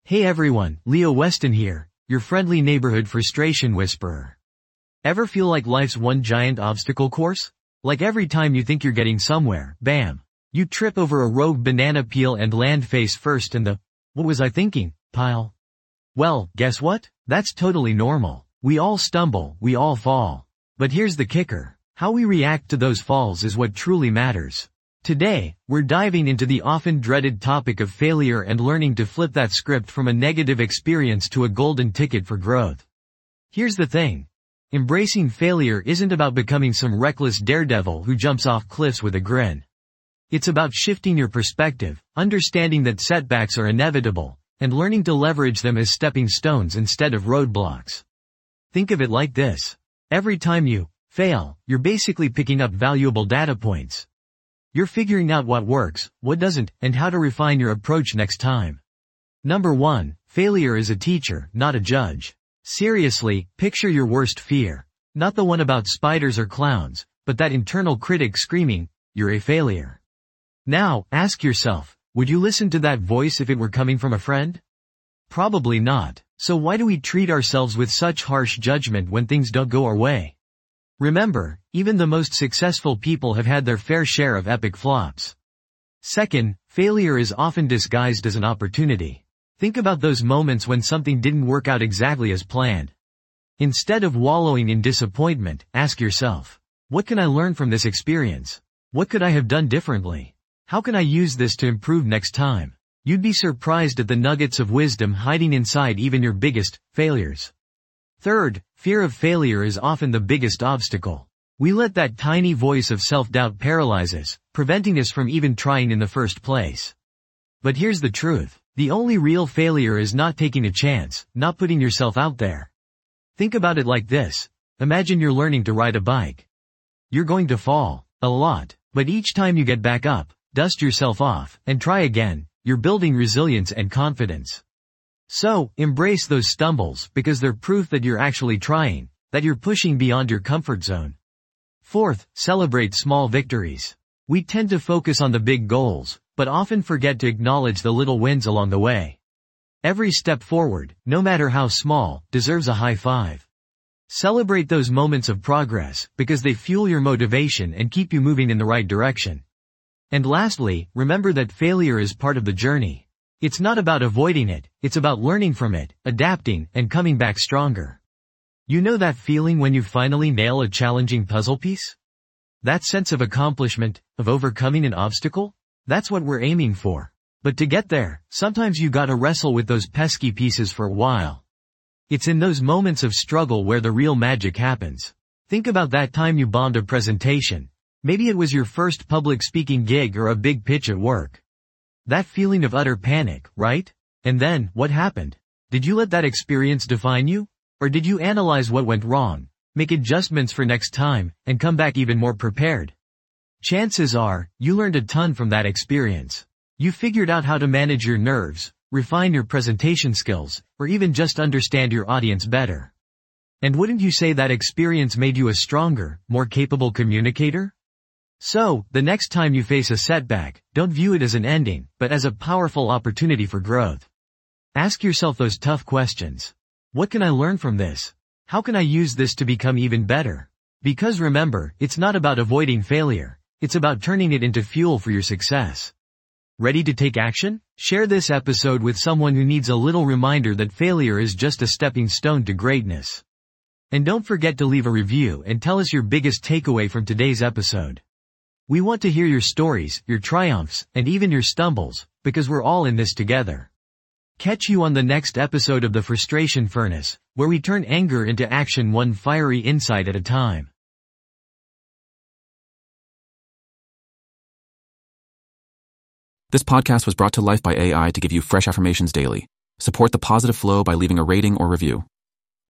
Hey everyone, Leo Weston here, your friendly neighborhood frustration whisperer. Ever feel like life's one giant obstacle course? Like every time you think you're getting somewhere, bam! You trip over a rogue banana peel and land face first in the, "what was I thinking?" pile. Well, guess what? That's totally normal. We all stumble, we all fall. But here's the kicker. How we react to those falls is what truly matters. Today, we're diving into the often dreaded topic of failure and learning to flip that script from a negative experience to a golden ticket for growth. Here's the thing. Embracing failure isn't about becoming some reckless daredevil who jumps off cliffs with a grin. It's about shifting your perspective, understanding that setbacks are inevitable, and learning to leverage them as stepping stones instead of roadblocks. Think of it like this. Every time you fail, you're basically picking up valuable data points. You're figuring out what works, what doesn't, and how to refine your approach next time. Number 1, failure is a teacher, not a judge. Seriously, picture your worst fear. Not the one about spiders or clowns, but that internal critic screaming, "You're a failure." Now, ask yourself, would you listen to that voice if it were coming from a friend? Probably not. So why do we treat ourselves with such harsh judgment when things don't go our way? Remember, even the most successful people have had their fair share of epic flops. Second, failure is often disguised as an opportunity. Think about those moments when something didn't work out exactly as planned. Instead of wallowing in disappointment, ask yourself, what can I learn from this experience? What could I have done differently? How can I use this to improve next time? You'd be surprised at the nuggets of wisdom hiding inside even your biggest failures. Third, fear of failure is often the biggest obstacle. We let that tiny voice of self-doubt paralyze us, preventing us from even trying in the first place. But here's the truth. The only real failure is not taking a chance, not putting yourself out there. Think about it like this. Imagine you're learning to ride a bike. You're going to fall, a lot, but each time you get back up, dust yourself off, and try again, you're building resilience and confidence. So, embrace those stumbles because they're proof that you're actually trying, that you're pushing beyond your comfort zone. Fourth, celebrate small victories. We tend to focus on the big goals, but often forget to acknowledge the little wins along the way. Every step forward, no matter how small, deserves a high five. Celebrate those moments of progress because they fuel your motivation and keep you moving in the right direction. And lastly, remember that failure is part of the journey. It's not about avoiding it, it's about learning from it, adapting, and coming back stronger. You know that feeling when you finally nail a challenging puzzle piece? That sense of accomplishment, of overcoming an obstacle? That's what we're aiming for. But to get there, sometimes you gotta wrestle with those pesky pieces for a while. It's in those moments of struggle where the real magic happens. Think about that time you bombed a presentation. Maybe it was your first public speaking gig or a big pitch at work. That feeling of utter panic, right? And then, what happened? Did you let that experience define you? Or did you analyze what went wrong, make adjustments for next time, and come back even more prepared? Chances are, you learned a ton from that experience. You figured out how to manage your nerves, refine your presentation skills, or even just understand your audience better. And wouldn't you say that experience made you a stronger, more capable communicator? So, the next time you face a setback, don't view it as an ending, but as a powerful opportunity for growth. Ask yourself those tough questions. What can I learn from this? How can I use this to become even better? Because remember, it's not about avoiding failure. It's about turning it into fuel for your success. Ready to take action? Share this episode with someone who needs a little reminder that failure is just a stepping stone to greatness. And don't forget to leave a review and tell us your biggest takeaway from today's episode. We want to hear your stories, your triumphs, and even your stumbles, because we're all in this together. Catch you on the next episode of The Frustration Furnace, where we turn anger into action one fiery insight at a time. This podcast was brought to life by AI to give you fresh affirmations daily. Support the positive flow by leaving a rating or review.